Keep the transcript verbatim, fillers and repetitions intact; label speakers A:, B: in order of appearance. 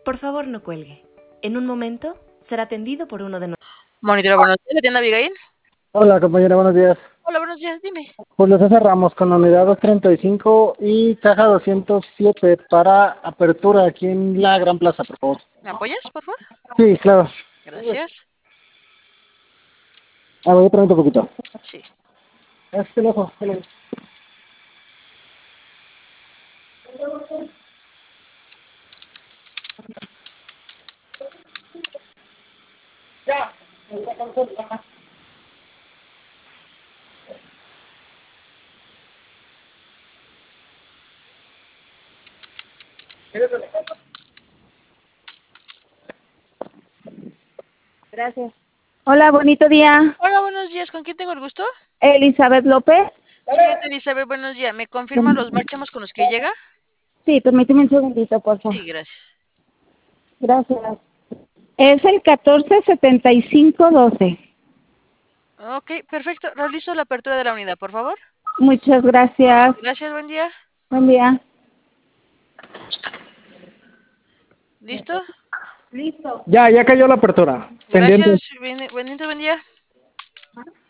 A: Por favor, no cuelgue. En un momento será atendido por uno de nosotros.
B: Monitora, buenos días, ¿la tienda Abigail?
C: Hola compañera, buenos días.
B: Hola, buenos días, dime.
C: Julio César Ramos con la unidad doscientos treinta y cinco y caja doscientos siete para apertura aquí en la Gran Plaza, por favor.
B: ¿Me apoyas, por favor?
C: Sí, claro.
B: Gracias.
C: A ver, permítame un poquito.
B: Sí.
C: Este ojo, este Ya.
D: Gracias. Hola, bonito día.
B: Hola, buenos días, ¿con quién tengo el gusto?
D: Elizabeth López.
B: Señorita Elizabeth, buenos días. ¿Me confirma los marchamos con los que llega?
D: Sí, permíteme un segundito, por favor.
B: Sí, gracias.
D: Gracias. Es el catorce setenta y cinco doce.
B: Ok, perfecto. Realizo la apertura de la unidad, por favor.
D: Muchas gracias.
B: Gracias, buen día.
D: Buen día.
B: ¿Listo?
D: Listo.
C: Ya, ya cayó la apertura. Pendiente.
B: Gracias, buen, buen, buen día.